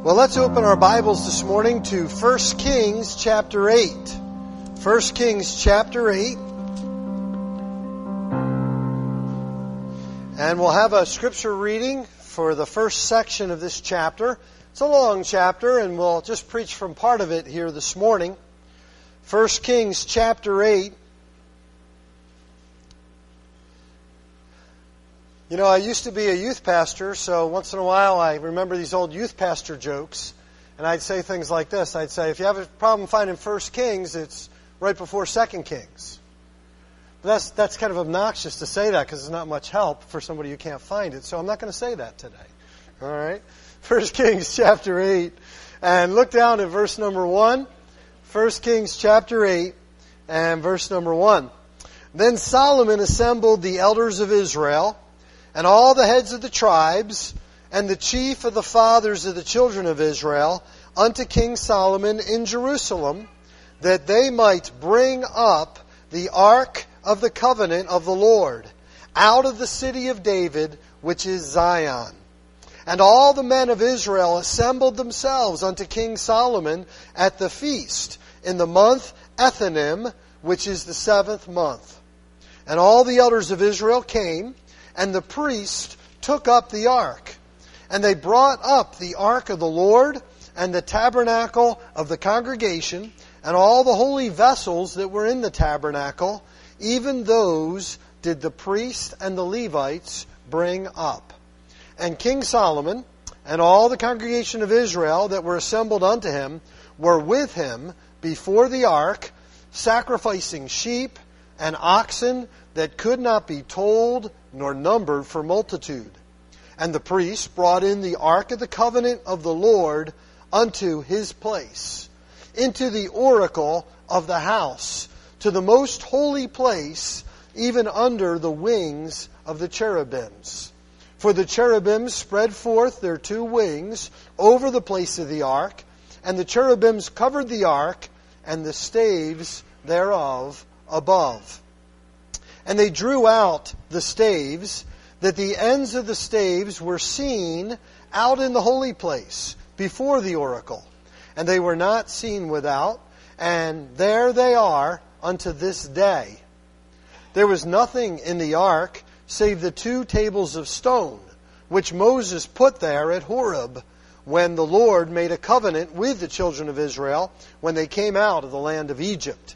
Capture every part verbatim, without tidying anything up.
Well, let's open our Bibles this morning to First Kings chapter eight. First Kings chapter eight. And we'll have a scripture reading for the first section of this chapter. It's a long chapter, and we'll just preach from part of it here this morning. First Kings chapter eight. You know, I used to be a youth pastor, so once in a while I remember these old youth pastor jokes, and I'd say things like this. I'd say, if you have a problem finding First Kings, it's right before Second Kings. But that's that's kind of obnoxious to say that because it's not much help for somebody who can't find it, so I'm not going to say that today. All right? First Kings chapter eight, and look down at verse number one. First Kings chapter eight, and verse number one. Then Solomon assembled the elders of Israel, and all the heads of the tribes, and the chief of the fathers of the children of Israel, unto King Solomon in Jerusalem, that they might bring up the ark of the covenant of the Lord, out of the city of David, which is Zion. And all the men of Israel assembled themselves unto King Solomon at the feast, in the month Ethanim, which is the seventh month. And all the elders of Israel came, and the priest took up the ark. And they brought up the ark of the Lord, and the tabernacle of the congregation, and all the holy vessels that were in the tabernacle, even those did the priest and the Levites bring up. And King Solomon and all the congregation of Israel that were assembled unto him were with him before the ark, sacrificing sheep and oxen that could not be told nor numbered for multitude. And the priests brought in the ark of the covenant of the Lord unto his place, into the oracle of the house, to the most holy place, even under the wings of the cherubims. For the cherubims spread forth their two wings over the place of the ark, and the cherubims covered the ark, and the staves thereof above. And they drew out the staves, that the ends of the staves were seen out in the holy place, before the oracle. And they were not seen without, and there they are unto this day. There was nothing in the ark, save the two tables of stone, which Moses put there at Horeb, when the Lord made a covenant with the children of Israel, when they came out of the land of Egypt.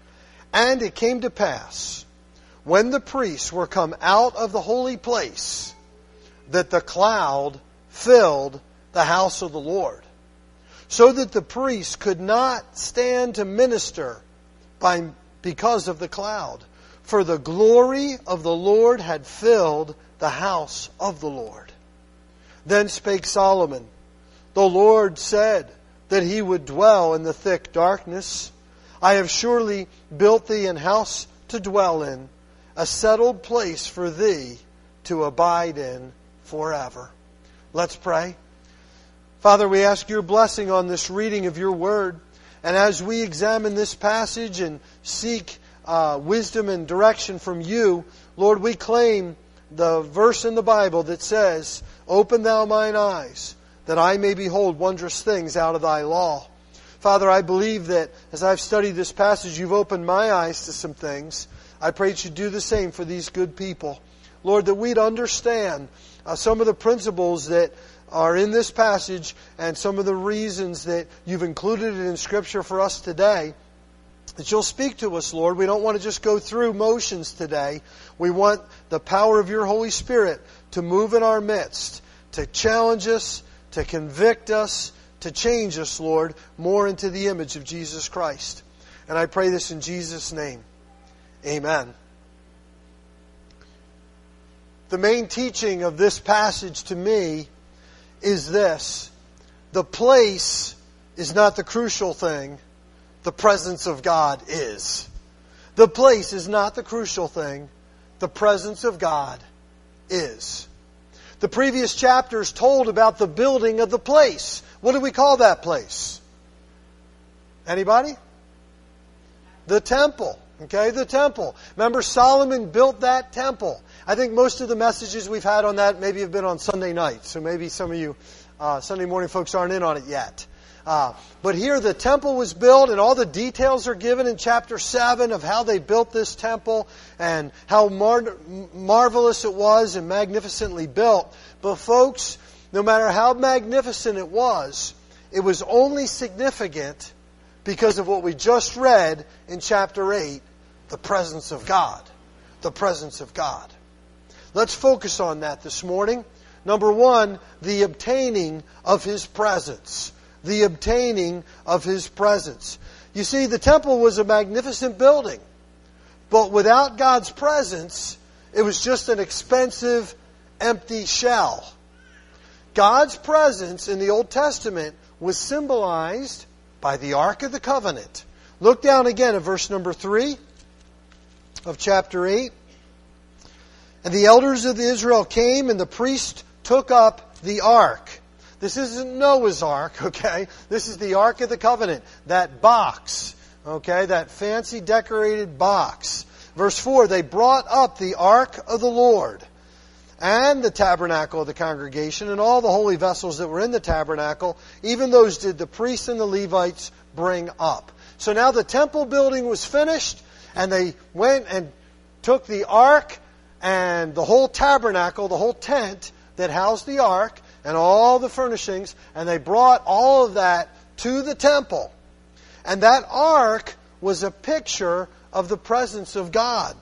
And it came to pass, when the priests were come out of the holy place, that the cloud filled the house of the Lord, so that the priests could not stand to minister by, because of the cloud. For the glory of the Lord had filled the house of the Lord. Then spake Solomon, the Lord said that he would dwell in the thick darkness. I have surely built thee an house to dwell in, a settled place for thee to abide in forever. Let's pray. Father, we ask your blessing on this reading of your word. And as we examine this passage and seek uh, wisdom and direction from you, Lord, we claim the verse in the Bible that says, open thou mine eyes, that I may behold wondrous things out of thy law. Father, I believe that as I've studied this passage, you've opened my eyes to some things. I pray that you do the same for these good people. Lord, that we'd understand uh, some of the principles that are in this passage and some of the reasons that you've included it in Scripture for us today. That you'll speak to us, Lord. We don't want to just go through motions today. We want the power of your Holy Spirit to move in our midst, to challenge us, to convict us, to change us, Lord, more into the image of Jesus Christ. And I pray this in Jesus' name. Amen. The main teaching of this passage to me is this. The place is not the crucial thing. The presence of God is. The place is not the crucial thing. The presence of God is. The previous chapters told about the building of the place. What do we call that place? Anybody? The temple. Okay, the temple. Remember, Solomon built that temple. I think most of the messages we've had on that maybe have been on Sunday night. So maybe some of you Uh, Sunday morning folks aren't in on it yet. Uh, but here the temple was built, and all the details are given in chapter seven of how they built this temple and how mar- marvelous it was and magnificently built. But folks, no matter how magnificent it was, it was only significant because of what we just read in chapter eight, the presence of God. The presence of God. Let's focus on that this morning. Number one, the obtaining of His presence. The obtaining of His presence. You see, the temple was a magnificent building, but without God's presence, it was just an expensive, empty shell. God's presence in the Old Testament was symbolized by the Ark of the Covenant. Look down again at verse number three of chapter eight. And the elders of Israel came, and the priest took up the Ark. This isn't Noah's Ark, okay? This is the Ark of the Covenant. That box, okay? That fancy decorated box. Verse four, they brought up the Ark of the Lord and the tabernacle of the congregation and all the holy vessels that were in the tabernacle. Even those did the priests and the Levites bring up. So now the temple building was finished, and they went and took the Ark and the whole tabernacle, the whole tent that housed the Ark, and all the furnishings, and they brought all of that to the temple. And that ark was a picture of the presence of God.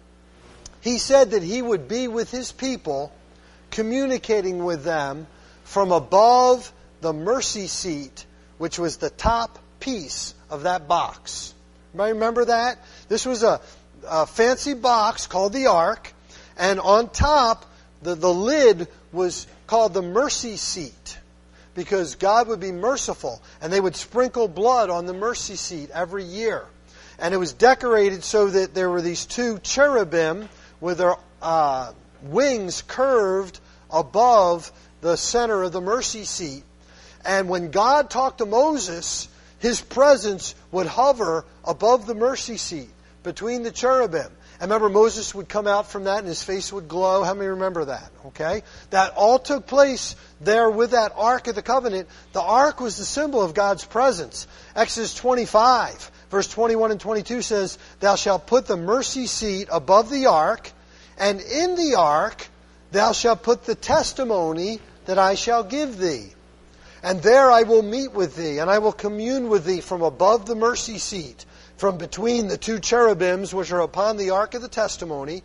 He said that He would be with His people, communicating with them from above the mercy seat, which was the top piece of that box. Everybody remember that? This was a, a fancy box called the ark, and on top, the, the lid was called the mercy seat, because God would be merciful, and they would sprinkle blood on the mercy seat every year. And it was decorated so that there were these two cherubim with their uh, wings curved above the center of the mercy seat. And when God talked to Moses, His presence would hover above the mercy seat between the cherubim. And remember, Moses would come out from that and his face would glow. How many remember that? Okay? That all took place there with that Ark of the Covenant. The Ark was the symbol of God's presence. Exodus twenty-five, verse twenty-one and twenty-two says, Thou shalt put the mercy seat above the Ark, and in the Ark thou shalt put the testimony that I shall give thee. And there I will meet with thee, and I will commune with thee from above the mercy seat, from between the two cherubims which are upon the ark of the testimony,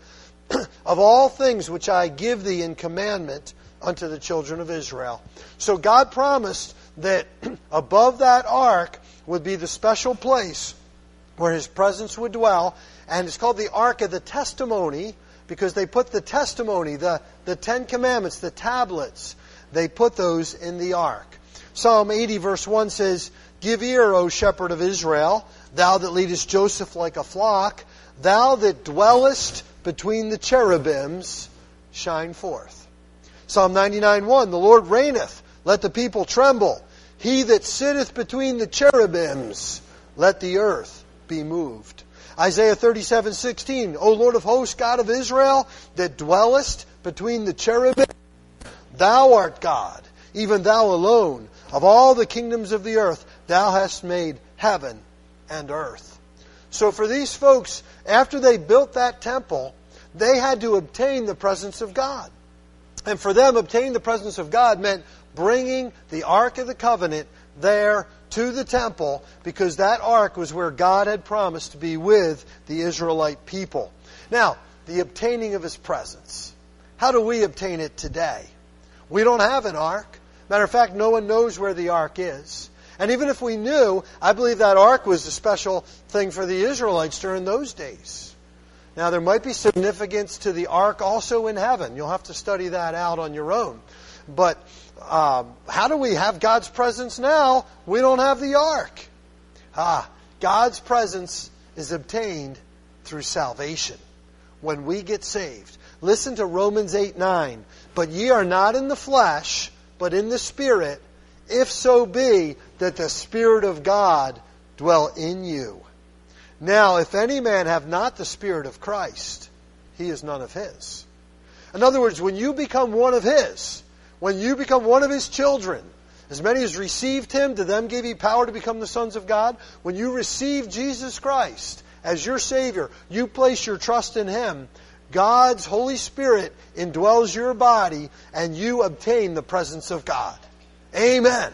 of all things which I give thee in commandment unto the children of Israel. So God promised that above that ark would be the special place where His presence would dwell, and it's called the Ark of the Testimony because they put the testimony, the, the Ten Commandments, the tablets, they put those in the ark. Psalm eighty verse one says, Give ear, O shepherd of Israel, thou that leadest Joseph like a flock, thou that dwellest between the cherubims, shine forth. Psalm ninety-nine one, The Lord reigneth, let the people tremble. He that sitteth between the cherubims, let the earth be moved. Isaiah thirty-seven sixteen, O Lord of hosts, God of Israel, that dwellest between the cherubim, thou art God, even thou alone. Of all the kingdoms of the earth, thou hast made heaven and earth. So for these folks, after they built that temple, they had to obtain the presence of God. And for them, obtaining the presence of God meant bringing the Ark of the Covenant there to the temple, because that Ark was where God had promised to be with the Israelite people. Now, the obtaining of His presence. How do we obtain it today? We don't have an Ark. Matter of fact, no one knows where the Ark is. And even if we knew, I believe that Ark was a special thing for the Israelites during those days. Now, there might be significance to the Ark also in heaven. You'll have to study that out on your own. But um, how do we have God's presence now? We don't have the Ark. Ah, God's presence is obtained through salvation. When we get saved. Listen to Romans eight nine. But ye are not in the flesh, but in the Spirit, if so be that the Spirit of God dwell in you. Now, if any man have not the Spirit of Christ, he is none of His. In other words, when you become one of His, When you become one of His children, as many as received Him, to them gave He power to become the sons of God. When you receive Jesus Christ as your Savior, you place your trust in Him, God's Holy Spirit indwells your body and you obtain the presence of God. Amen.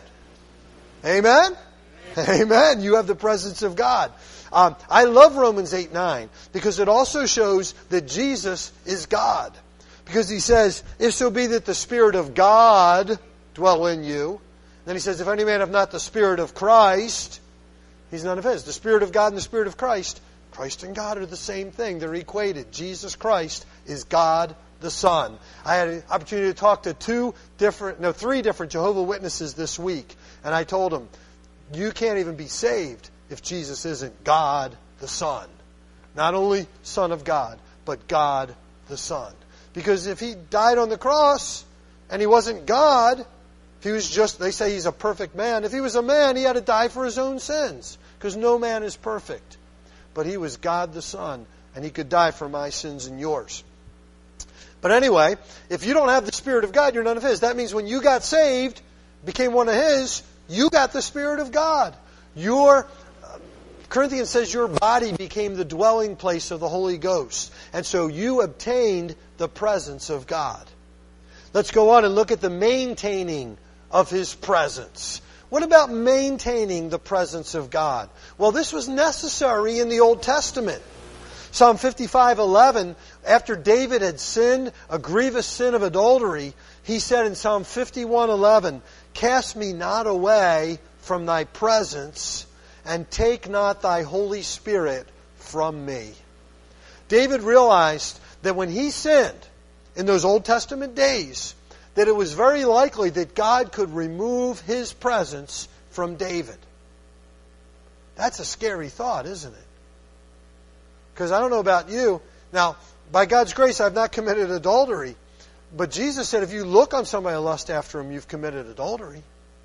Amen? Amen. Amen. You have the presence of God. Um, I love Romans eight nine because it also shows that Jesus is God. Because He says, if so be that the Spirit of God dwell in you. Then He says, if any man have not the Spirit of Christ, he's none of His. The Spirit of God and the Spirit of Christ, Christ and God are the same thing. They're equated. Jesus Christ is God the Son. I had an opportunity to talk to two different, no, three different Jehovah's Witnesses this week. And I told them, you can't even be saved if Jesus isn't God the Son. Not only Son of God, but God the Son. Because if He died on the cross and He wasn't God, if He was just, they say He's a perfect man. If He was a man, He had to die for His own sins. Because no man is perfect. But He was God the Son, and He could die for my sins and yours. But anyway, if you don't have the Spirit of God, you're none of His. That means when you got saved, became one of His, you got the Spirit of God. Your Corinthians says your body became the dwelling place of the Holy Ghost. And so you obtained the presence of God. Let's go on and look at the maintaining of His presence. What about maintaining the presence of God? Well, this was necessary in the Old Testament. Psalm fifty-five eleven, after David had sinned, a grievous sin of adultery, he said in Psalm fifty-one eleven, cast me not away from Thy presence, and take not Thy Holy Spirit from me. David realized that when he sinned in those Old Testament days, that it was very likely that God could remove His presence from David. That's a scary thought, isn't it? Because I don't know about you. Now, by God's grace, I've not committed adultery. But Jesus said if you look on somebody and lust after him, you've committed adultery.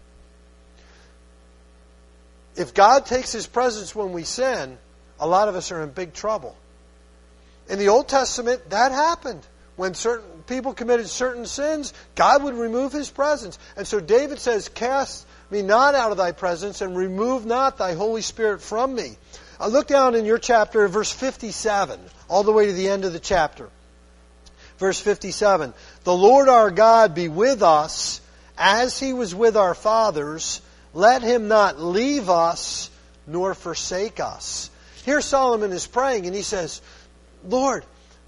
If God takes His presence when we sin, a lot of us are in big trouble. In the Old Testament, that happened. When certain people committed certain sins, God would remove His presence. And so David says, cast me not out of Thy presence and remove not Thy Holy Spirit from me. I look down in your chapter, verse fifty-seven, all the way to the end of the chapter. Verse fifty-seven, the Lord our God be with us as He was with our fathers. Let Him not leave us nor forsake us. Here Solomon is praying and he says, Lord,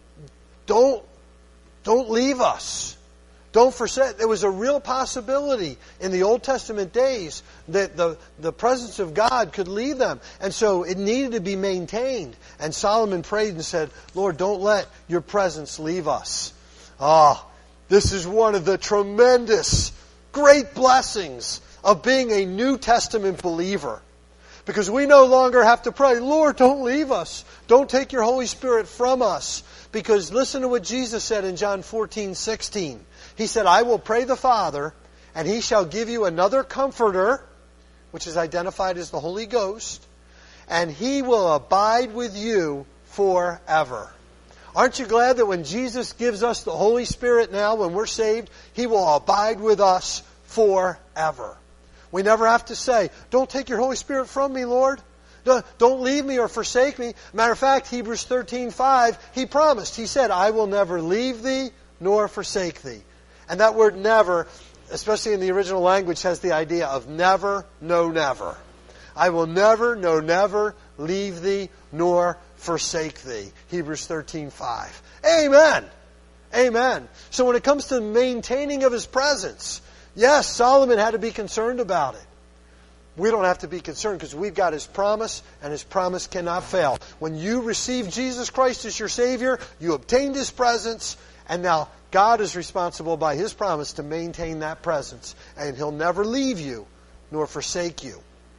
don't, don't leave us. Don't forsake. There was a real possibility in the Old Testament days that the, the presence of God could leave them. And so it needed to be maintained. And Solomon prayed and said, Lord, don't let your presence leave us. Ah, this is one of the tremendous, great blessings of being a New Testament believer. Because we no longer have to pray, Lord, don't leave us. Don't take your Holy Spirit from us. Because listen to what Jesus said in John fourteen sixteen. He said, I will pray the Father, and He shall give you another Comforter, which is identified as the Holy Ghost, and He will abide with you forever. Aren't you glad that when Jesus gives us the Holy Spirit now, when we're saved, He will abide with us forever? We never have to say, don't take your Holy Spirit from me, Lord. Don't leave me or forsake me. Matter of fact, Hebrews thirteen five, He promised. He said, I will never leave thee nor forsake thee. And that word never, especially in the original language, has the idea of never, no, never. I will never, no, never leave thee nor forsake thee. Hebrews thirteen five. Amen. Amen. So when it comes to maintaining of His presence, yes, Solomon had to be concerned about it. We don't have to be concerned because we've got His promise, and His promise cannot fail. When you receive Jesus Christ as your Savior, you obtained His presence, and now God is responsible by His promise to maintain that presence. And He'll never leave you nor forsake you.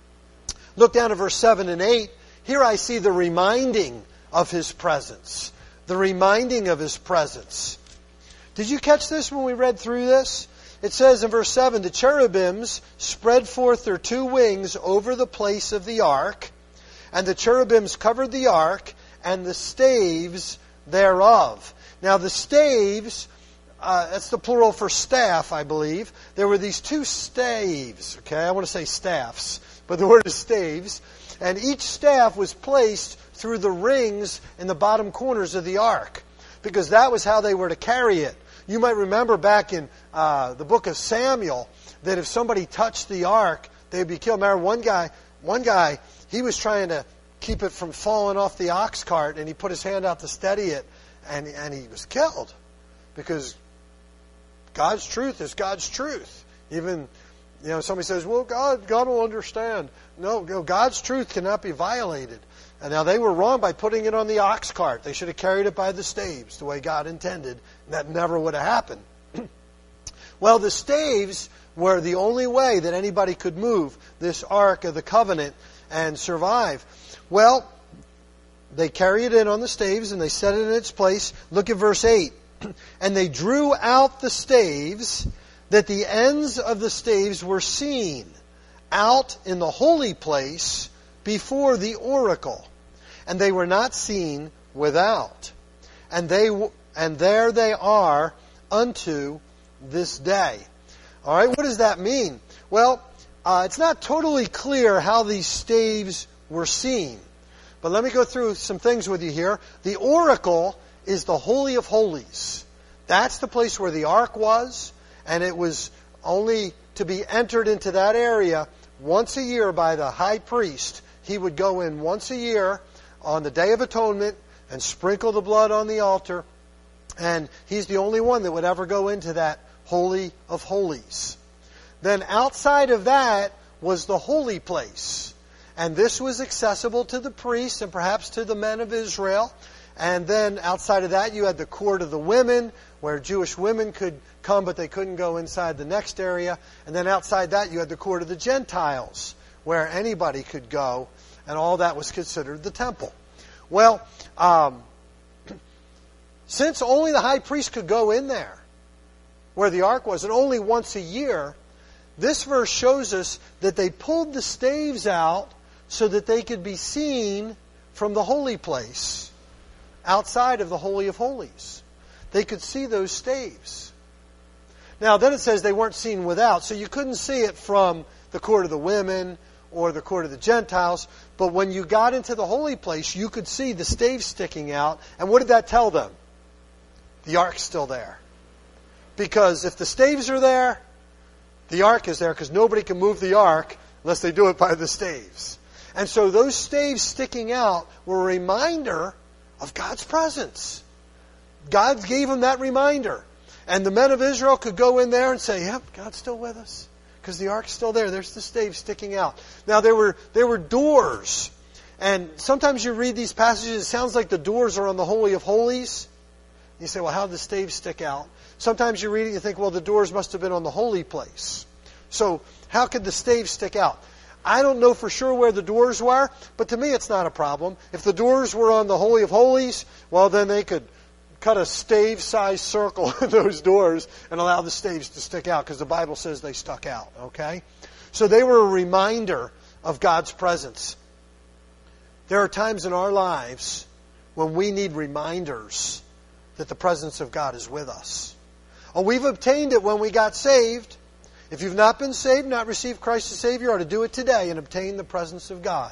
Look down at verse seven and eight. Here I see the reminding of His presence. The reminding of His presence. Did you catch this when we read through this? It says in verse seven, the cherubims spread forth their two wings over the place of the ark, and the cherubims covered the ark and the staves thereof. Now the staves, uh, that's the plural for staff, I believe. There were these two staves, okay? I want to say staffs, but the word is staves. And each staff was placed through the rings in the bottom corners of the ark, because that was how they were to carry it. You might remember back in uh, the book of Samuel that if somebody touched the ark, they'd be killed. Remember one guy, one guy, he was trying to keep it from falling off the ox cart, and he put his hand out to steady it, and, and he was killed. Because God's truth is God's truth. Even, you know, somebody says, well, God, God will understand. No, no, God's truth cannot be violated. And now they were wrong by putting it on the ox cart. They should have carried it by the staves, the way God intended. And that never would have happened. Well, the staves were the only way that anybody could move this Ark of the Covenant and survive. Well, they carry it in on the staves and they set it in its place. Look at verse eight. And they drew out the staves, that the ends of the staves were seen out in the holy place before the oracle, and they were not seen without. And they and there they are unto this day. All right, what does that mean? Well, uh, it's not totally clear how these staves were seen, but let me go through some things with you here. The oracle is the Holy of Holies. That's the place where the ark was, and it was only to be entered into that area once a year by the high priest. He would go in once a year on the Day of Atonement and sprinkle the blood on the altar, and he's the only one that would ever go into that Holy of Holies. Then outside of that was the holy place, and this was accessible to the priests and perhaps to the men of Israel. And then outside of that, you had the court of the women, where Jewish women could come, but they couldn't go inside the next area. And then outside that, you had the court of the Gentiles, where anybody could go, and all that was considered the temple. Well, um, since only the high priest could go in there, where the ark was, and only once a year, this verse shows us that they pulled the staves out so that they could be seen from the holy place, outside of the Holy of Holies. They could see those staves. Now, then it says they weren't seen without, so you couldn't see it from the court of the women or the court of the Gentiles, but when you got into the holy place, you could see the staves sticking out. And what did that tell them? The ark's still there. Because if the staves are there, the ark is there, because nobody can move the ark unless they do it by the staves. And so those staves sticking out were a reminder of God's presence. God gave them that reminder. And the men of Israel could go in there and say, yep, God's still with us. Because the ark's still there. There's the stave sticking out. Now, there were there were doors. And sometimes you read these passages, it sounds like the doors are on the Holy of Holies. You say, well, how did the staves stick out? Sometimes you read it and you think, well, the doors must have been on the holy place. So, how could the staves stick out? I don't know for sure where the doors were, but to me it's not a problem. If the doors were on the Holy of Holies, well, then they could cut a stave-sized circle in those doors and allow the staves to stick out, because the Bible says they stuck out, okay? So they were a reminder of God's presence. There are times in our lives when we need reminders that the presence of God is with us. Oh, we've obtained it when we got saved. If you've not been saved, not received Christ as Savior, you ought to do it today and obtain the presence of God.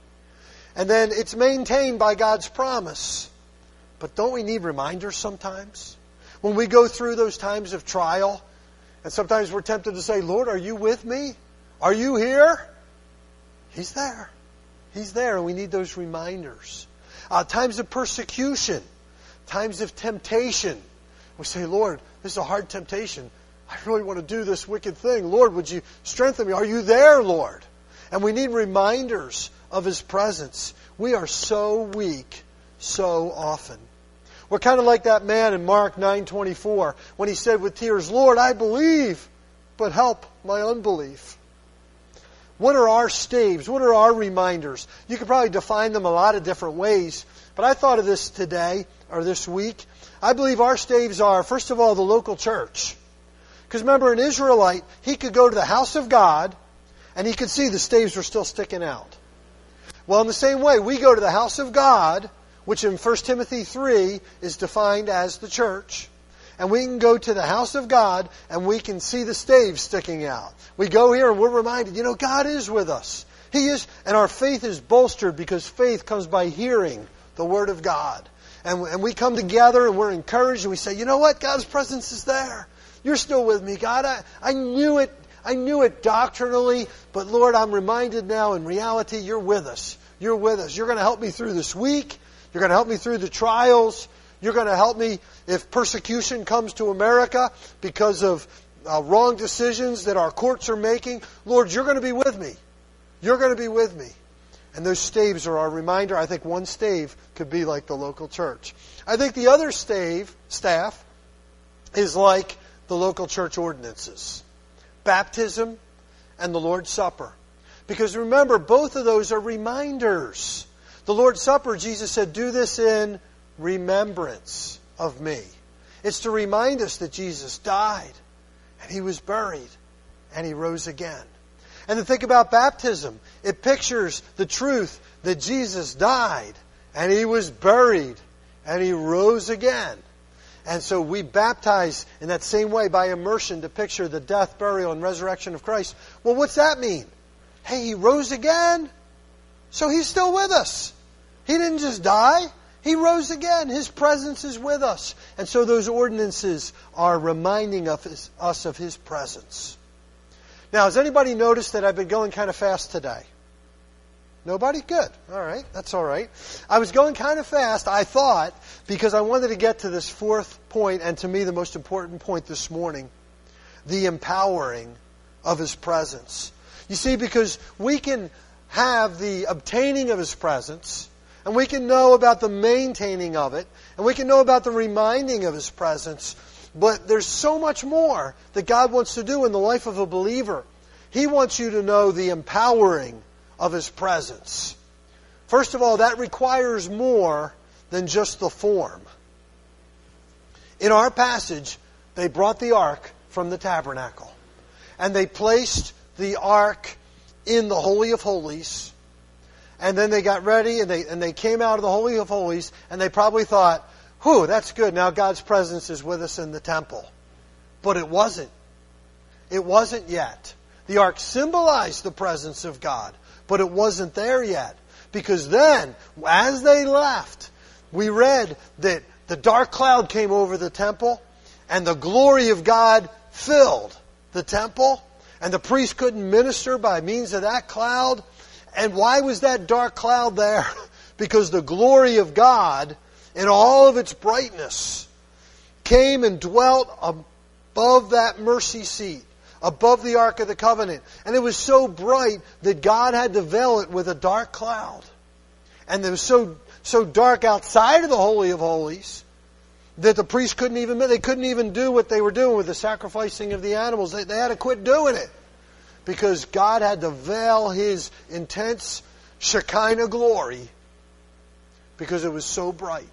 And then it's maintained by God's promise. But don't we need reminders sometimes? When we go through those times of trial, and sometimes we're tempted to say, Lord, are you with me? Are you here? He's there. He's there, and we need those reminders. Uh, times of persecution, times of temptation. We say, Lord, this is a hard temptation. I really want to do this wicked thing. Lord, would you strengthen me? Are you there, Lord? And we need reminders of His presence. We are so weak so often. We're kind of like that man in Mark nine twenty-four when he said with tears, Lord, I believe, but help my unbelief. What are our staves? What are our reminders? You could probably define them a lot of different ways, but I thought of this today, or this week. I believe our staves are, first of all, the local church. Because remember, an Israelite, he could go to the house of God, and he could see the staves were still sticking out. Well, in the same way, we go to the house of God, which in First Timothy three is defined as the church. and we can go to the house of God and we can see the staves sticking out. We go here and we're reminded, you know, God is with us. He is, and our faith is bolstered because faith comes by hearing the Word of God. And, and we come together and we're encouraged and we say, you know what? God's presence is there. You're still with me, God. I, I knew it. I knew it doctrinally, but Lord, I'm reminded now in reality, you're with us. You're with us. You're going to help me through this week. You're going to help me through the trials. You're going to help me if persecution comes to America because of uh, wrong decisions that our courts are making. Lord, you're going to be with me. You're going to be with me. And those staves are our reminder. I think one stave could be like the local church. I think the other stave, staff, is like the local church ordinances. Baptism and the Lord's Supper. Because remember, both of those are reminders. The Lord's Supper, Jesus said, do this in remembrance of me. It's to remind us that Jesus died, and He was buried, and He rose again. And to think about baptism, it pictures the truth that Jesus died, and He was buried, and He rose again. And so we baptize in that same way by immersion to picture the death, burial, and resurrection of Christ. Well, what's that mean? Hey, He rose again, so He's still with us. He didn't just die. He rose again. His presence is with us. And so those ordinances are reminding of his, us of His presence. Now, has anybody noticed that I've been going kind of fast today? Nobody? Good. All right. That's all right. I was going kind of fast, I thought, because I wanted to get to this fourth point, and to me the most important point this morning, the empowering of His presence. You see, because we can have the obtaining of His presence, and we can know about the maintaining of it, and we can know about the reminding of His presence, but there's so much more that God wants to do in the life of a believer. He wants you to know the empowering of His presence. First of all, that requires more than just the form. In our passage, they brought the ark from the tabernacle, and they placed the ark in the Holy of Holies, and then they got ready, and they and they came out of the Holy of Holies, and they probably thought, whew, that's good, now God's presence is with us in the temple. But it wasn't. It wasn't yet. The ark symbolized the presence of God, but it wasn't there yet. Because then, as they left, we read that the dark cloud came over the temple, and the glory of God filled the temple, and the priest couldn't minister by means of that cloud. And why was that dark cloud there? Because the glory of God, in all of its brightness, came and dwelt above that mercy seat, above the Ark of the Covenant. And it was so bright that God had to veil it with a dark cloud. And it was so so dark outside of the Holy of Holies that the priests couldn't even they couldn't even do what they were doing with the sacrificing of the animals. They, they had to quit doing it because God had to veil His intense Shekinah glory because it was so bright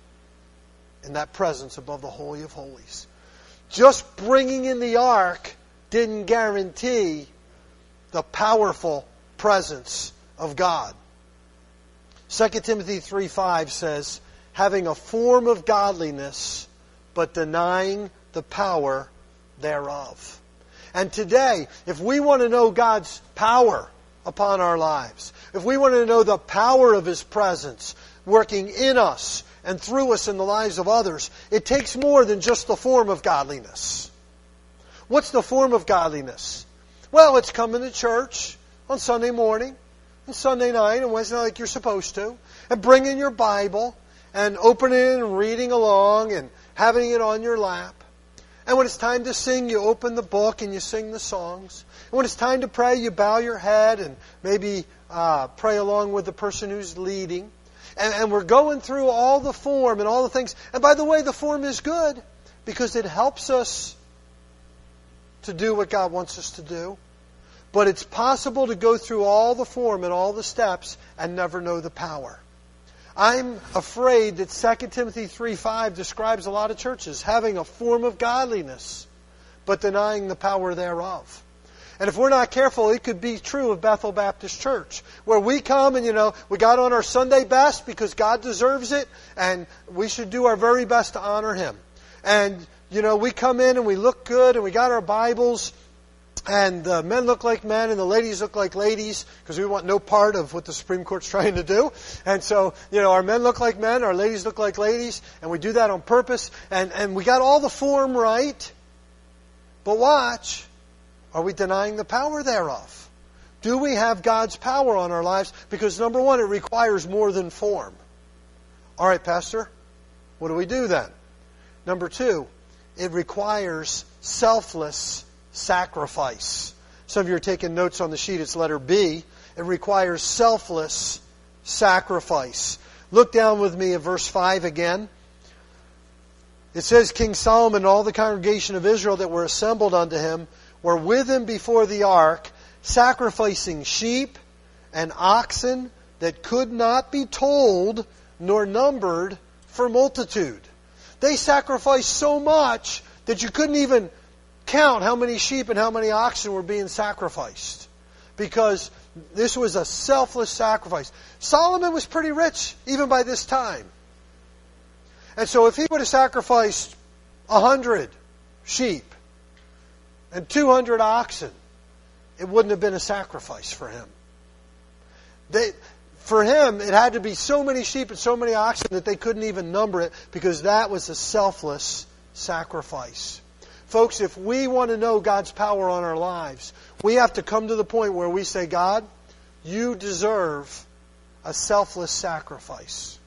in that presence above the Holy of Holies. Just bringing in the ark didn't guarantee the powerful presence of God. Second Timothy three five says, having a form of godliness, but denying the power thereof. And today, if we want to know God's power upon our lives, if we want to know the power of His presence working in us and through us in the lives of others, it takes more than just the form of godliness. What's the form of godliness? Well, it's coming to church on Sunday morning, and Sunday night, and Wednesday night like you're supposed to, and bringing your Bible, and opening it and reading along, and having it on your lap. And when it's time to sing, you open the book and you sing the songs. And when it's time to pray, you bow your head and maybe uh, pray along with the person who's leading. And, and we're going through all the form and all the things. And by the way, the form is good because it helps us to do what God wants us to do. But it's possible to go through all the form and all the steps and never know the power. I'm afraid that Second Timothy three five describes a lot of churches having a form of godliness, but denying the power thereof. And if we're not careful, it could be true of Bethel Baptist Church, where we come and, you know, we got on our Sunday best because God deserves it, and we should do our very best to honor Him. And you know, we come in and we look good and we got our Bibles, and the men look like men and the ladies look like ladies, because we want no part of what the Supreme Court's trying to do. And so, you know, our men look like men, our ladies look like ladies, and we do that on purpose. And, and we got all the form right. But watch, are we denying the power thereof? Do we have God's power on our lives? Because number one, it requires more than form. All right, Pastor, what do we do then? Number two, it requires selfless sacrifice. Some of you are taking notes on the sheet. It's letter B. It requires selfless sacrifice. Look down with me at verse five again. It says, King Solomon and all the congregation of Israel that were assembled unto him were with him before the ark, sacrificing sheep and oxen that could not be told nor numbered for multitude. They sacrificed so much that you couldn't even count how many sheep and how many oxen were being sacrificed, because this was a selfless sacrifice. Solomon was pretty rich even by this time. And so if he would have sacrificed a hundred sheep and two hundred oxen, it wouldn't have been a sacrifice for him. They, for him, it had to be so many sheep and so many oxen that they couldn't even number it, because that was a selfless sacrifice. Folks, if we want to know God's power on our lives, we have to come to the point where we say, God, you deserve a selfless sacrifice.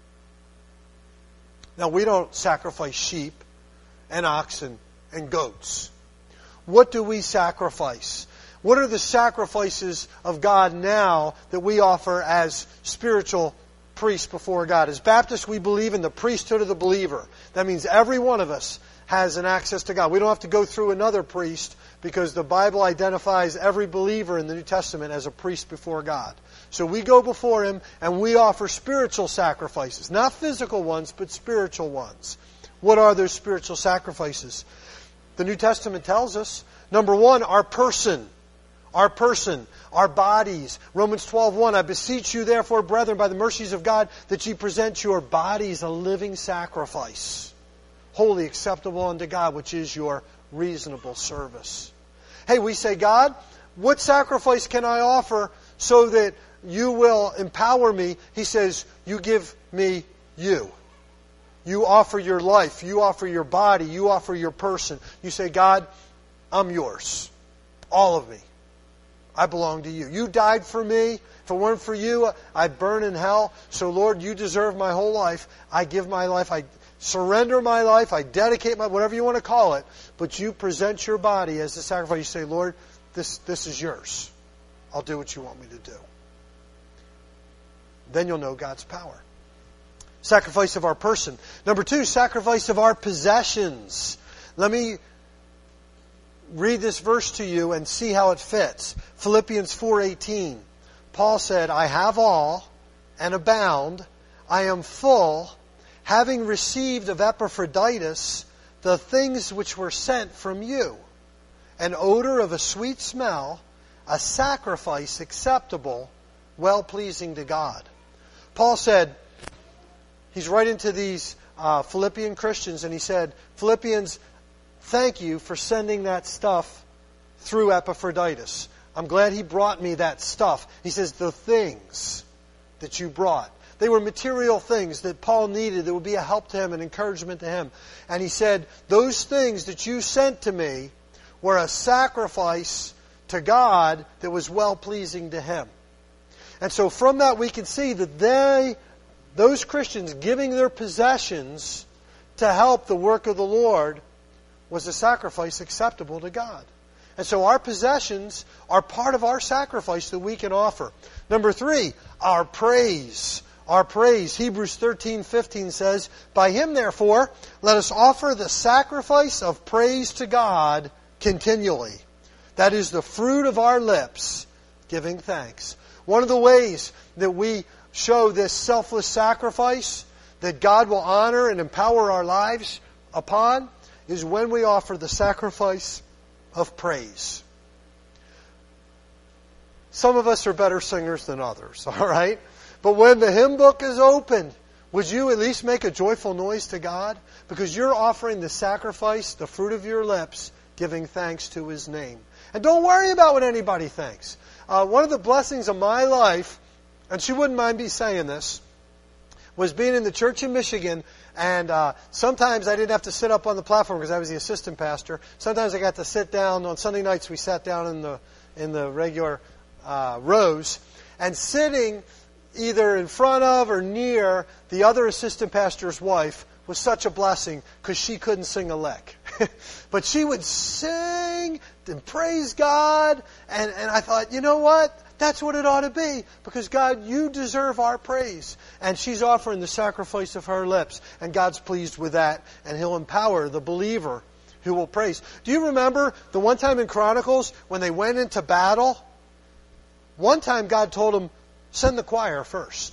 Now, we don't sacrifice sheep and oxen and goats. What do we sacrifice? What are the sacrifices of God now that we offer as spiritual priests before God? As Baptists, we believe in the priesthood of the believer. That means every one of us has an access to God. We don't have to go through another priest, because the Bible identifies every believer in the New Testament as a priest before God. So we go before Him and we offer spiritual sacrifices. Not physical ones, but spiritual ones. What are those spiritual sacrifices? The New Testament tells us, number one, our person. Our person, our bodies. Romans twelve one, I beseech you therefore, brethren, by the mercies of God, that ye present your bodies a living sacrifice, holy, acceptable unto God, which is your reasonable service. Hey, we say, God, what sacrifice can I offer so that you will empower me? He says, you give me you. You offer your life. You offer your body. You offer your person. You say, God, I'm yours. All of me. I belong to you. You died for me. If it weren't for you, I'd burn in hell. So, Lord, you deserve my whole life. I give my life. I surrender my life. I dedicate my, whatever you want to call it. But you present your body as a sacrifice. You say, Lord, this, this is yours. I'll do what you want me to do. Then you'll know God's power. Sacrifice of our person. Number two, sacrifice of our possessions. Let me read this verse to you and see how it fits. Philippians four eighteen. Paul said, I have all and abound. I am full, having received of Epaphroditus the things which were sent from you, an odor of a sweet smell, a sacrifice acceptable, well-pleasing to God. Paul said, he's writing to these uh, Philippian Christians, and he said, Philippians, thank you for sending that stuff through Epaphroditus. I'm glad he brought me that stuff. He says, the things that you brought. They were material things that Paul needed that would be a help to him and encouragement to him. And he said, those things that you sent to me were a sacrifice to God that was well-pleasing to Him. And so from that we can see that they, those Christians giving their possessions to help the work of the Lord was a sacrifice acceptable to God. And so our possessions are part of our sacrifice that we can offer. Number three, our praise. Our praise. Hebrews thirteen fifteen says, by Him therefore, let us offer the sacrifice of praise to God continually. That is the fruit of our lips, giving thanks. One of the ways that we show this selfless sacrifice that God will honor and empower our lives upon is when we offer the sacrifice of praise. Some of us are better singers than others, all right? But when the hymn book is open, would you at least make a joyful noise to God? Because you're offering the sacrifice, the fruit of your lips, giving thanks to His name. And don't worry about what anybody thinks. Uh, one of the blessings of my life, and she wouldn't mind me saying this, was being in the church in Michigan. And uh, sometimes I didn't have to sit up on the platform because I was the assistant pastor. Sometimes I got to sit down. On Sunday nights we sat down in the in the regular uh, rows. And sitting either in front of or near the other assistant pastor's wife was such a blessing because she couldn't sing a lick. But she would sing and praise God. And, and I thought, you know what? That's what it ought to be. Because God, you deserve our praise. And she's offering the sacrifice of her lips. And God's pleased with that. And He'll empower the believer who will praise. Do you remember the one time in Chronicles when they went into battle? One time God told them, send the choir first.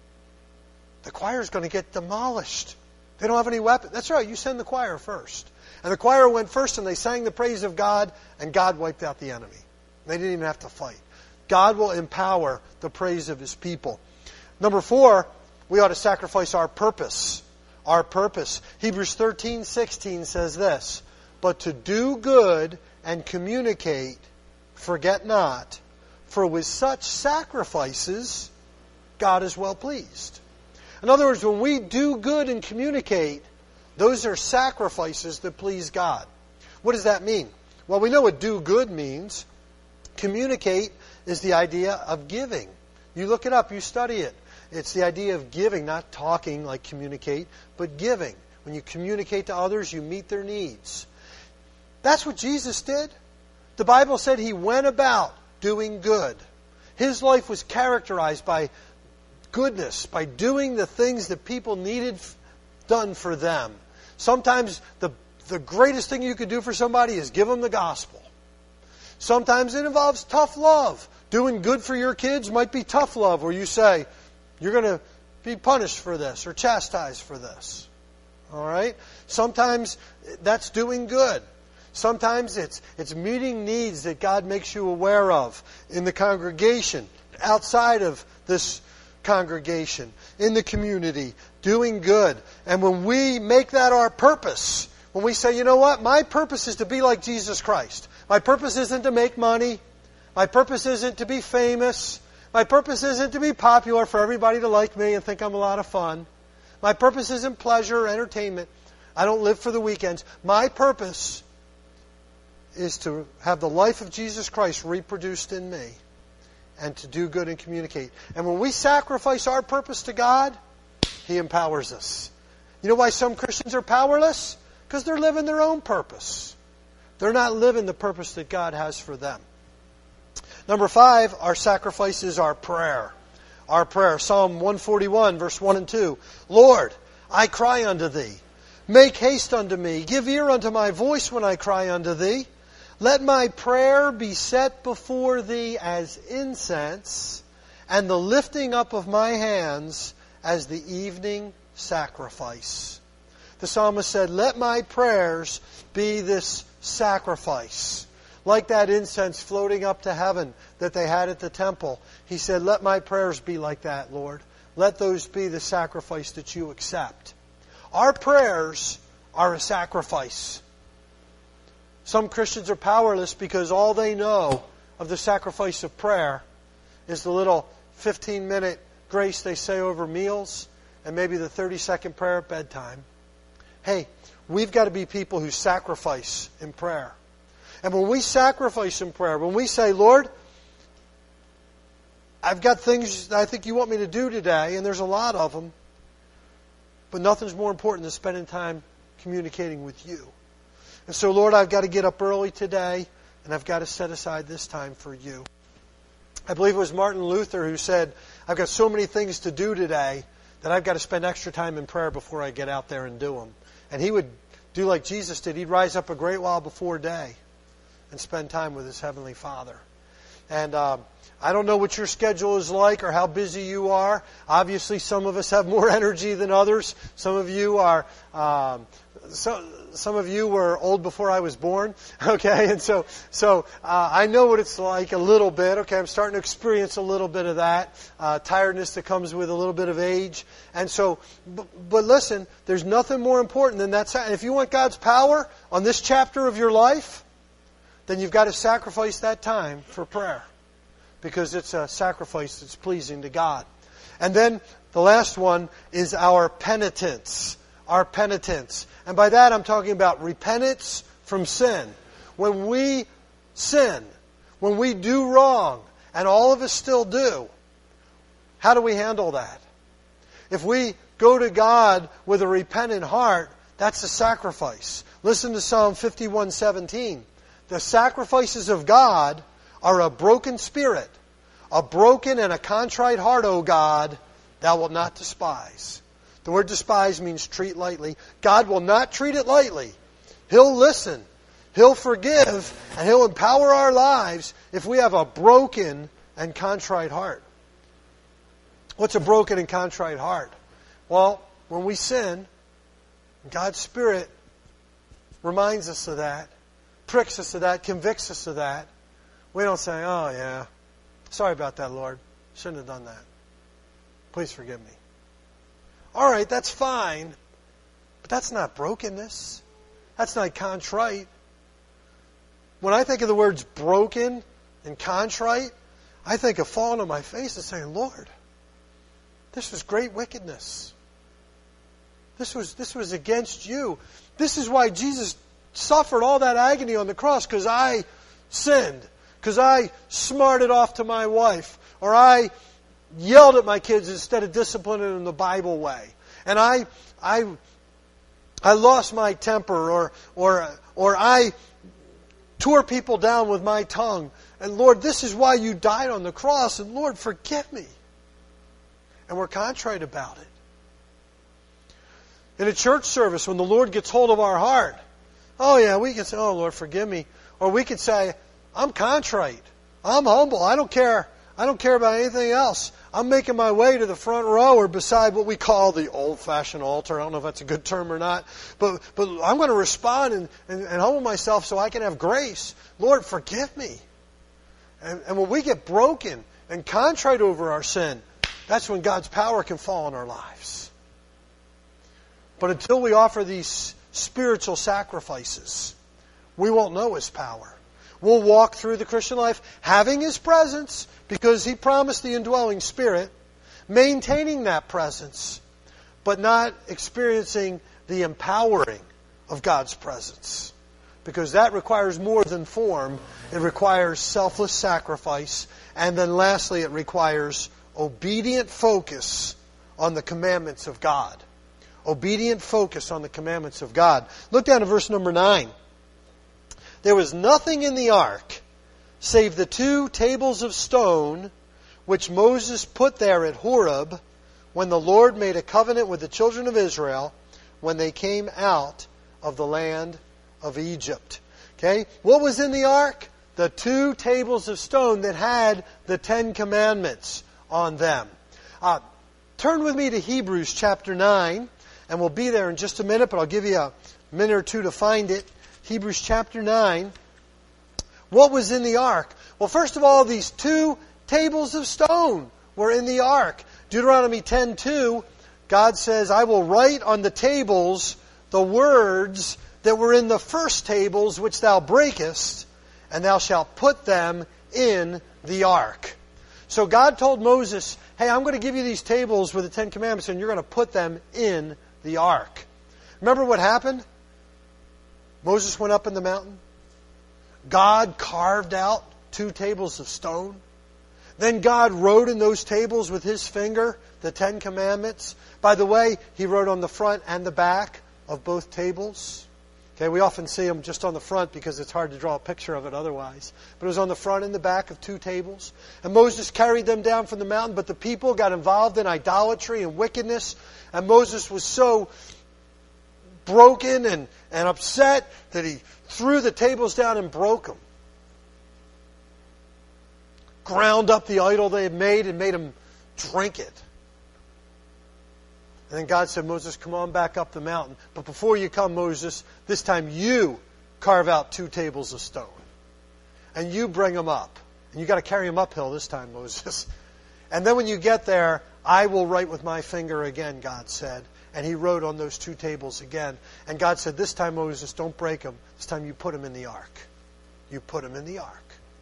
The choir's going to get demolished. They don't have any weapons. That's right, you send the choir first. And the choir went first and they sang the praise of God, and God wiped out the enemy. They didn't even have to fight. God will empower the praise of His people. Number four, we ought to sacrifice our purpose. Our purpose. Hebrews thirteen sixteen says this, but to do good and communicate, forget not, for with such sacrifices, God is well pleased. In other words, when we do good and communicate, those are sacrifices that please God. What does that mean? Well, we know what do good means. Communicate is the idea of giving. You look it up, you study it. It's the idea of giving, not talking like communicate, but giving. When you communicate to others, you meet their needs. That's what Jesus did. The Bible said He went about doing good. His life was characterized by goodness, by doing the things that people needed done for them. Sometimes the, the greatest thing you could do for somebody is give them the gospel. Sometimes it involves tough love. Doing good for your kids might be tough love, where you say, you're going to be punished for this or chastised for this. All right? Sometimes that's doing good. Sometimes it's it's meeting needs that God makes you aware of in the congregation, outside of this congregation, in the community, doing good. And when we make that our purpose, when we say, you know what, my purpose is to be like Jesus Christ. My purpose isn't to make money. My purpose isn't to be famous. My purpose isn't to be popular for everybody to like me and think I'm a lot of fun. My purpose isn't pleasure or entertainment. I don't live for the weekends. My purpose is to have the life of Jesus Christ reproduced in me and to do good and communicate. And when we sacrifice our purpose to God, He empowers us. You know why some Christians are powerless? Because they're living their own purpose. They're not living the purpose that God has for them. Number five, our sacrifice is our prayer. Our prayer. Psalm one forty-one, verse one and two. Lord, I cry unto Thee. Make haste unto me. Give ear unto my voice when I cry unto Thee. Let my prayer be set before Thee as incense, and the lifting up of my hands as the evening sacrifice. The psalmist said, let my prayers be this sacrifice. Like that incense floating up to heaven that they had at the temple. He said, let my prayers be like that, Lord. Let those be the sacrifice that You accept. Our prayers are a sacrifice. Some Christians are powerless because all they know of the sacrifice of prayer is the little fifteen-minute grace they say over meals and maybe the thirty-second prayer at bedtime. Hey, we've got to be people who sacrifice in prayer. And when we sacrifice in prayer, when we say, Lord, I've got things that I think You want me to do today, and there's a lot of them, but nothing's more important than spending time communicating with You. And so, Lord, I've got to get up early today, and I've got to set aside this time for You. I believe it was Martin Luther who said, I've got so many things to do today that I've got to spend extra time in prayer before I get out there and do them. And he would do like Jesus did. He'd rise up a great while before day and spend time with His Heavenly Father. And um, I don't know what your schedule is like or how busy you are. Obviously, some of us have more energy than others. Some of you are... Um, so, some of you were old before I was born, okay? And so, so uh, I know what it's like a little bit, okay? I'm starting to experience a little bit of that, uh, tiredness that comes with a little bit of age. And so, but, but listen, there's nothing more important than that. If you want God's power on this chapter of your life, then you've got to sacrifice that time for prayer, because it's a sacrifice that's pleasing to God. And then the last one is our penitence. Our penitence. And by that I'm talking about repentance from sin. When we sin, when we do wrong, and all of us still do, how do we handle that? If we go to God with a repentant heart, that's a sacrifice. Listen to Psalm fifty-one seventeen. The sacrifices of God are a broken spirit, a broken and a contrite heart, O God, thou wilt not despise. The word despise means treat lightly. God will not treat it lightly. He'll listen. He'll forgive. And He'll empower our lives if we have a broken and contrite heart. What's a broken and contrite heart? Well, when we sin, God's Spirit reminds us of that, pricks us of that, convicts us of that. We don't say, oh yeah, sorry about that, Lord. Shouldn't have done that. Please forgive me. All right, that's fine, but that's not brokenness. That's not contrite. When I think of the words broken and contrite, I think of falling on my face and saying, Lord, this was great wickedness. This was, this was against you. This is why Jesus suffered all that agony on the cross, because I sinned, because I smarted off to my wife, or I yelled at my kids instead of disciplining them the Bible way. And I I I lost my temper, or or or I tore people down with my tongue. And Lord, this is why you died on the cross, and Lord, forgive me. And we're contrite about it. In a church service, when the Lord gets hold of our heart, oh yeah, we can say, oh Lord, forgive me. Or we could say, I'm contrite. I'm humble. I don't care. I don't care about anything else. I'm making my way to the front row, or beside what we call the old-fashioned altar. I don't know if that's a good term or not. But but I'm going to respond and, and, and humble myself so I can have grace. Lord, forgive me. And, and when we get broken and contrite over our sin, that's when God's power can fall in our lives. But until we offer these spiritual sacrifices, we won't know His power. We'll walk through the Christian life having His presence, because He promised the indwelling Spirit, maintaining that presence, but not experiencing the empowering of God's presence. Because that requires more than form. It requires selfless sacrifice. And then lastly, it requires obedient focus on the commandments of God. Obedient focus on the commandments of God. Look down to verse number nine. There was nothing in the ark save the two tables of stone which Moses put there at Horeb when the Lord made a covenant with the children of Israel when they came out of the land of Egypt. Okay? What was in the ark? The two tables of stone that had the Ten Commandments on them. Uh, turn with me to Hebrews chapter nine, and we'll be there in just a minute, but I'll give you a minute or two to find it. Hebrews chapter nine. What was in the ark? Well, first of all, these two tables of stone were in the ark. Deuteronomy ten two, God says, I will write on the tables the words that were in the first tables which thou breakest, and thou shalt put them in the ark. So God told Moses, hey, I'm going to give you these tables with the Ten Commandments, and you're going to put them in the ark. Remember what happened? Moses went up in the mountain. God carved out two tables of stone. Then God wrote in those tables with His finger the Ten Commandments. By the way, He wrote on the front and the back of both tables. Okay, we often see them just on the front because it's hard to draw a picture of it otherwise. But it was on the front and the back of two tables. And Moses carried them down from the mountain, but the people got involved in idolatry and wickedness. And Moses was so broken and, and upset that he threw the tables down and broke them. Ground up the idol they had made and made them drink it. And then God said, Moses, come on back up the mountain. But before you come, Moses, this time you carve out two tables of stone. And you bring them up. And you got to carry them uphill this time, Moses. And then when you get there, I will write with my finger again, God said. And he wrote on those two tables again. And God said, this time, Moses, don't break them. This time you put them in the ark. You put them in the ark.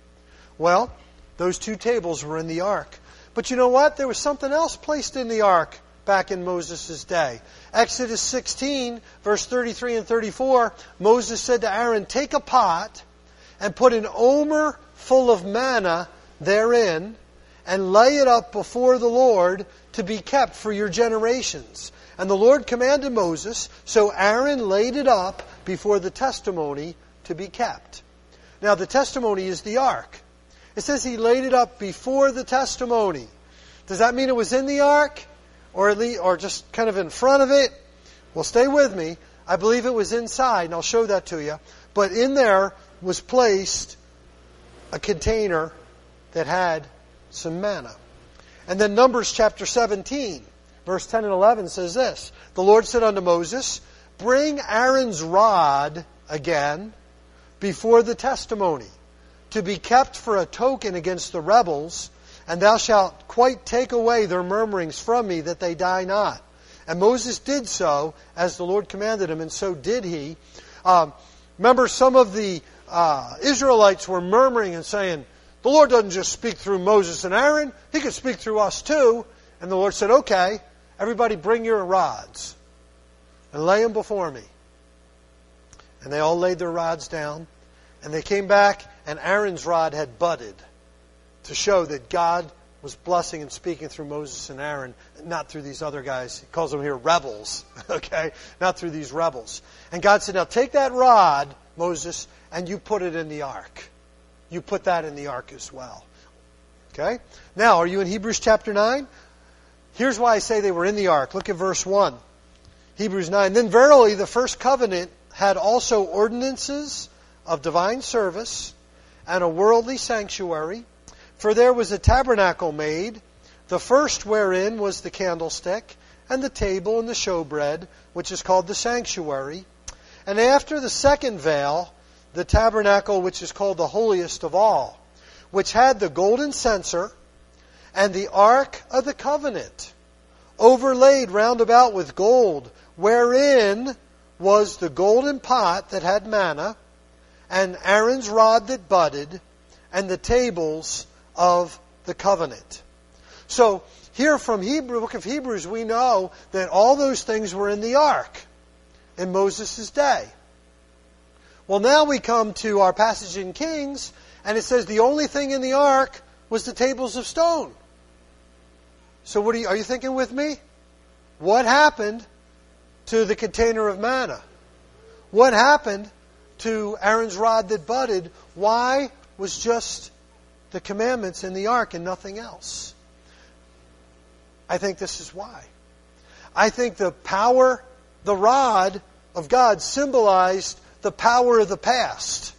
Well, those two tables were in the ark. But you know what? There was something else placed in the ark back in Moses' day. Exodus sixteen, verse thirty-three and thirty-four, Moses said to Aaron, take a pot and put an omer full of manna therein and lay it up before the Lord to be kept for your generations. And the Lord commanded Moses, so Aaron laid it up before the testimony to be kept. Now the testimony is the ark. It says he laid it up before the testimony. Does that mean it was in the ark? Or at least, or just kind of in front of it? Well, stay with me. I believe it was inside, and I'll show that to you. But in there was placed a container that had some manna. And then Numbers chapter seventeen, verse ten and eleven says this. The Lord said unto Moses, bring Aaron's rod again before the testimony, to be kept for a token against the rebels, and thou shalt quite take away their murmurings from me, that they die not. And Moses did so, as the Lord commanded him, and so did he. Um, remember, some of the uh, Israelites were murmuring and saying, the Lord doesn't just speak through Moses and Aaron, He can speak through us too. And the Lord said, okay, everybody bring your rods and lay them before me. And they all laid their rods down. And they came back, and Aaron's rod had budded, to show that God was blessing and speaking through Moses and Aaron, not through these other guys. He calls them here rebels, okay? Not through these rebels. And God said, now take that rod, Moses, and you put it in the ark. You put that in the ark as well. Okay? Now, are you in Hebrews chapter nine? Here's why I say they were in the ark. Look at verse one. Hebrews nine. Then verily the first covenant had also ordinances of divine service and a worldly sanctuary. For there was a tabernacle made, the first wherein was the candlestick, and the table, and the showbread, which is called the sanctuary. And after the second veil, the tabernacle which is called the holiest of all, which had the golden censer, and the ark of the covenant, overlaid round about with gold, wherein was the golden pot that had manna, and Aaron's rod that budded, and the tables of the covenant. So here from Hebrew, book of Hebrews, we know that all those things were in the ark in Moses' day. Well, now we come to our passage in Kings, and it says the only thing in the ark was the tables of stone. So what are you, are you thinking with me? What happened to the container of manna? What happened to Aaron's rod that budded? Why was just the commandments in the ark and nothing else? I think this is why. I think the power, the rod of God symbolized the power of the past.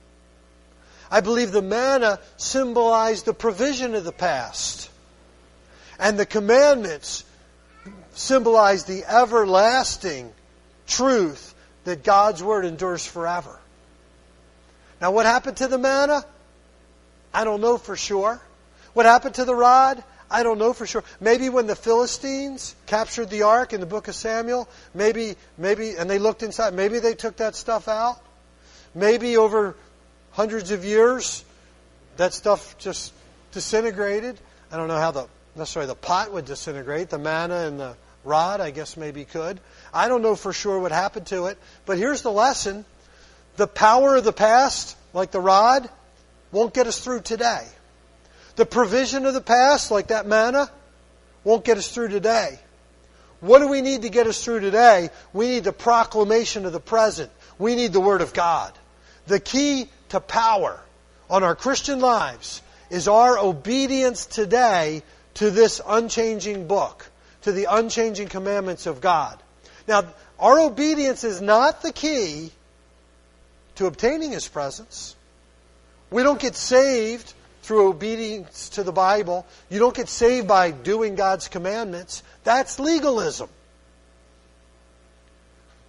I believe the manna symbolized the provision of the past. And the commandments symbolize the everlasting truth that God's Word endures forever. Now, what happened to the manna? I don't know for sure. What happened to the rod? I don't know for sure. Maybe when the Philistines captured the ark in the book of Samuel, maybe, maybe, and they looked inside, maybe they took that stuff out. Maybe over hundreds of years, that stuff just disintegrated. I don't know how the necessarily the pot would disintegrate. The manna and the rod, I guess, maybe could. I don't know for sure what happened to it. But here's the lesson. The power of the past, like the rod, won't get us through today. The provision of the past, like that manna, won't get us through today. What do we need to get us through today? We need the proclamation of the present. We need the Word of God. The key to power on our Christian lives is our obedience today to this unchanging book, to the unchanging commandments of God. Now, our obedience is not the key to obtaining His presence. We don't get saved through obedience to the Bible. You don't get saved by doing God's commandments. That's legalism.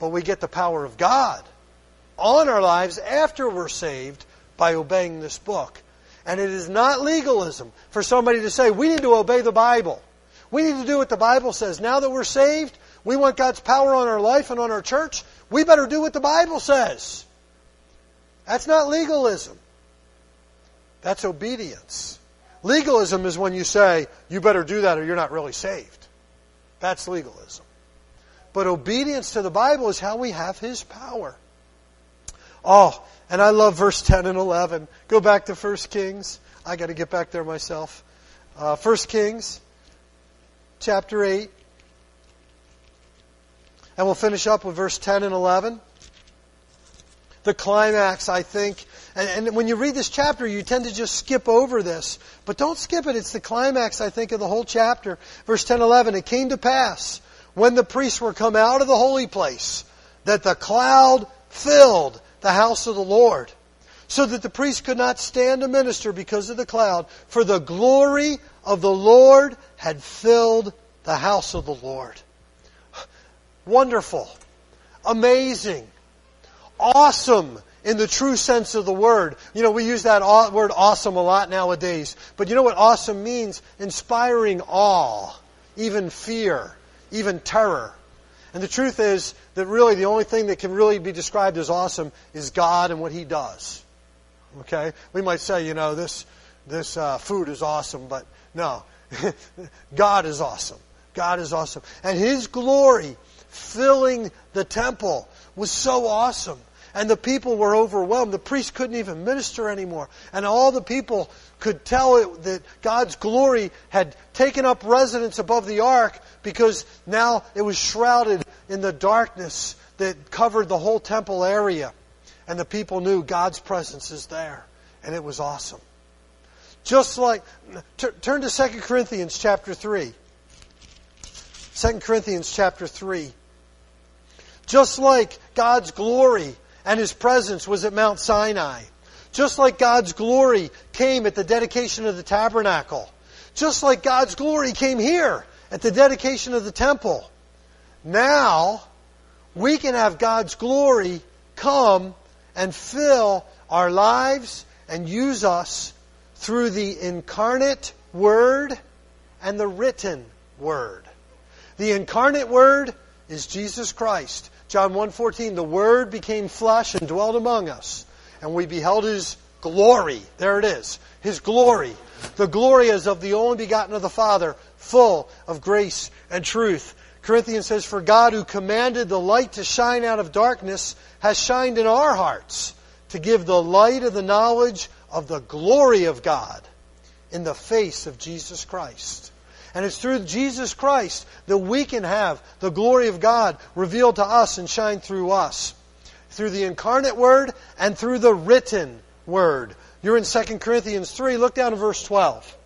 But we get the power of God on our lives after we're saved by obeying this book. And it is not legalism for somebody to say, we need to obey the Bible. We need to do what the Bible says. Now that we're saved, we want God's power on our life and on our church. We better do what the Bible says. That's not legalism. That's obedience. Legalism is when you say, you better do that or you're not really saved. That's legalism. But obedience to the Bible is how we have His power. Oh, and I love verse ten and eleven. Go back to First Kings. I got to get back there myself. Uh, First Kings, chapter eight. And we'll finish up with verse ten and eleven. The climax, I think. And, and when you read this chapter, you tend to just skip over this. But don't skip it. It's the climax, I think, of the whole chapter. Verse ten, eleven. It came to pass, when the priests were come out of the holy place, that the cloud filled the house of the Lord, so that the priest could not stand to minister because of the cloud, for the glory of the Lord had filled the house of the Lord. Wonderful. Amazing. Awesome in the true sense of the word. You know, we use that word awesome a lot nowadays. But you know what awesome means? Inspiring awe, even fear, even terror. And the truth is that really the only thing that can really be described as awesome is God and what He does. Okay? We might say, you know, this this uh, food is awesome, but no. God is awesome. God is awesome. And His glory filling the temple was so awesome. And the people were overwhelmed. The priest couldn't even minister anymore. And all the people could tell it that God's glory had taken up residence above the ark, because now it was shrouded in the darkness that covered the whole temple area. And the people knew God's presence is there. And it was awesome. Just like, t- turn to Second Corinthians chapter three. Second Corinthians chapter three. Just like God's glory and His presence was at Mount Sinai. Just like God's glory came at the dedication of the tabernacle. Just like God's glory came here at the dedication of the temple. Now, we can have God's glory come and fill our lives and use us through the incarnate Word and the written Word. The incarnate Word is Jesus Christ. John one fourteen, the Word became flesh and dwelt among us, and we beheld His glory. There it is. His glory. The glory as of the only begotten of the Father, full of grace and truth. Corinthians says, for God who commanded the light to shine out of darkness has shined in our hearts to give the light of the knowledge of the glory of God in the face of Jesus Christ. And it's through Jesus Christ that we can have the glory of God revealed to us and shine through us. Through the incarnate Word and through the written Word. You're in Second Corinthians three. Look down to verse twelve.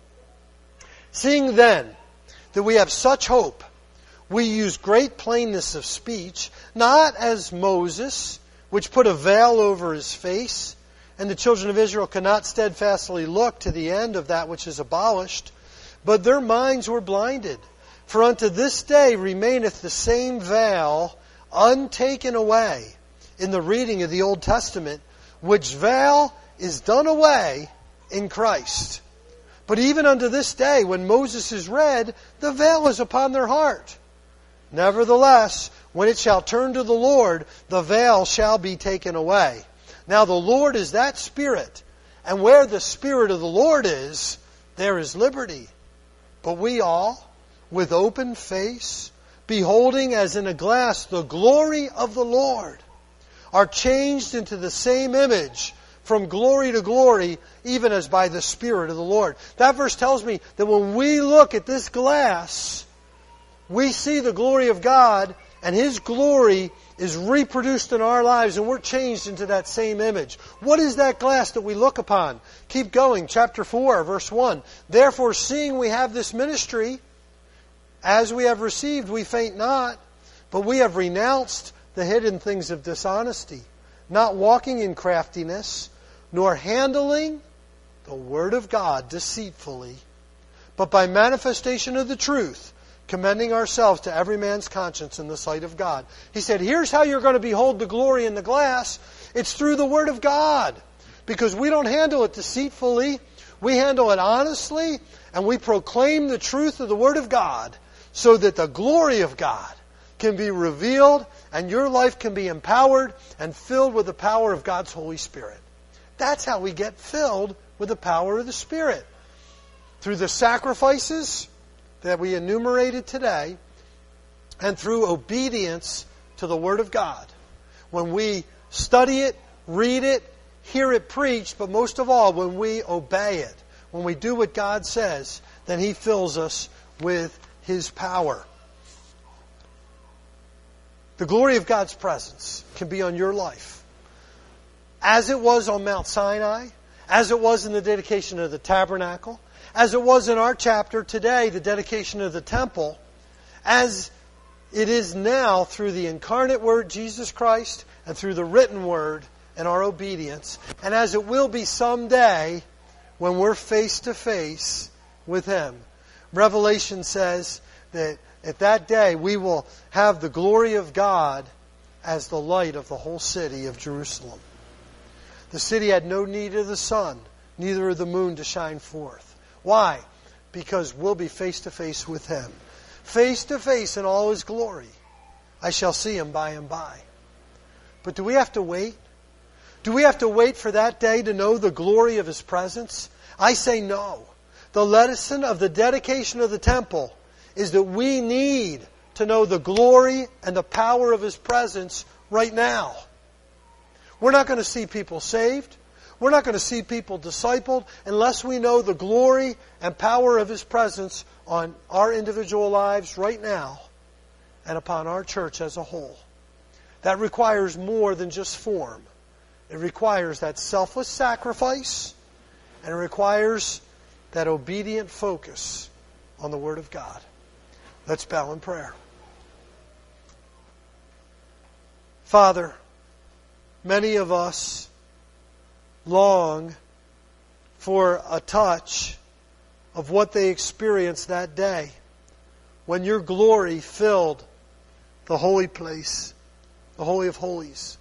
Seeing then that we have such hope, we use great plainness of speech, not as Moses, which put a veil over his face, and the children of Israel could not steadfastly look to the end of that which is abolished, but their minds were blinded. For unto this day remaineth the same veil untaken away in the reading of the Old Testament, which veil is done away in Christ. But even unto this day, when Moses is read, the veil is upon their heart. Nevertheless, when it shall turn to the Lord, the veil shall be taken away. Now the Lord is that Spirit, and where the Spirit of the Lord is, there is liberty. But we all, with open face, beholding as in a glass the glory of the Lord, are changed into the same image from glory to glory, even as by the Spirit of the Lord. That verse tells me that when we look at this glass, we see the glory of God, and His glory is reproduced in our lives, and we're changed into that same image. What is that glass that we look upon? Keep going. Chapter four, verse one. Therefore, seeing we have this ministry, as we have received, we faint not, but we have renounced the hidden things of dishonesty, not walking in craftiness, nor handling the Word of God deceitfully, but by manifestation of the truth, commending ourselves to every man's conscience in the sight of God. He said, here's how you're going to behold the glory in the glass. It's through the Word of God. Because we don't handle it deceitfully. We handle it honestly. And we proclaim the truth of the Word of God so that the glory of God can be revealed and your life can be empowered and filled with the power of God's Holy Spirit. That's how we get filled with the power of the Spirit. Through the sacrifices that we enumerated today and through obedience to the Word of God. When we study it, read it, hear it preached, but most of all, when we obey it, when we do what God says, then He fills us with His power. The glory of God's presence can be on your life. As it was on Mount Sinai, as it was in the dedication of the tabernacle, as it was in our chapter today, the dedication of the temple, as it is now through the incarnate Word, Jesus Christ, and through the written Word and our obedience, and as it will be someday when we're face to face with Him. Revelation says that at that day we will have the glory of God as the light of the whole city of Jerusalem. The city had no need of the sun, neither of the moon to shine forth. Why? Because we'll be face to face with Him. Face to face in all His glory. I shall see Him by and by. But do we have to wait? Do we have to wait for that day to know the glory of His presence? I say no. The lesson of the dedication of the temple is that we need to know the glory and the power of His presence right now. We're not going to see people saved. We're not going to see people discipled unless we know the glory and power of His presence on our individual lives right now and upon our church as a whole. That requires more than just form. It requires that selfless sacrifice, and it requires that obedient focus on the Word of God. Let's bow in prayer. Father, many of us long for a touch of what they experienced that day when your glory filled the holy place, the Holy of Holies.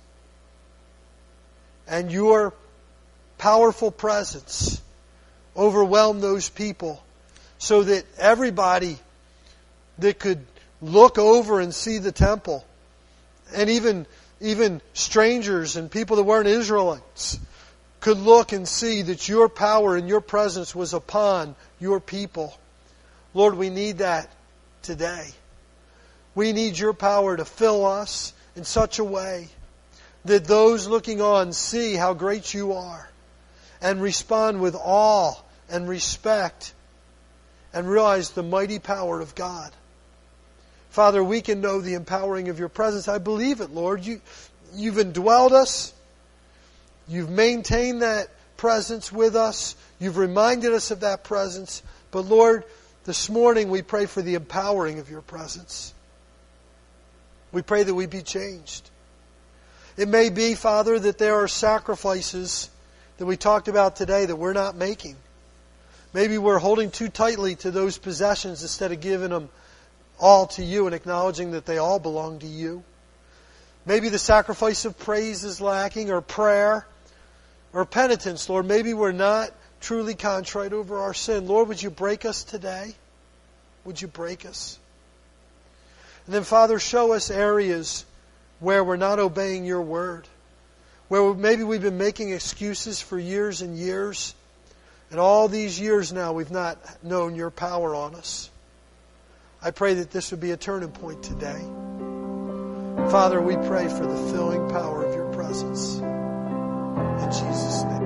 And your powerful presence overwhelmed those people so that everybody that could look over and see the temple, and even, even strangers and people that weren't Israelites, could look and see that your power and your presence was upon your people. Lord, we need that today. We need your power to fill us in such a way that those looking on see how great you are and respond with awe and respect and realize the mighty power of God. Father, we can know the empowering of your presence. I believe it, Lord. You, you've indwelled us. You've maintained that presence with us. You've reminded us of that presence. But Lord, this morning we pray for the empowering of your presence. We pray that we be changed. It may be, Father, that there are sacrifices that we talked about today that we're not making. Maybe we're holding too tightly to those possessions instead of giving them all to you and acknowledging that they all belong to you. Maybe the sacrifice of praise is lacking, or prayer, or penitence, Lord. Maybe we're not truly contrite over our sin. Lord, would you break us today? Would you break us? And then, Father, show us areas where we're not obeying your word, where maybe we've been making excuses for years and years, and all these years now we've not known your power on us. I pray that this would be a turning point today. Father, we pray for the filling power of your presence. In Jesus' name.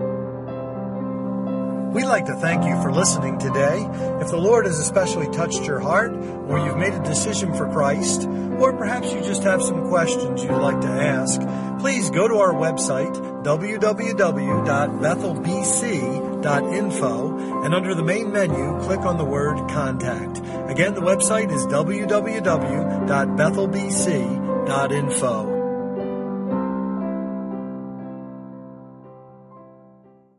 We'd like to thank you for listening today. If the Lord has especially touched your heart, or you've made a decision for Christ, or perhaps you just have some questions you'd like to ask, please go to our website, w w w dot bethel b c dot info, and under the main menu, click on the word Contact. Again, the website is w w w dot bethel b c dot info.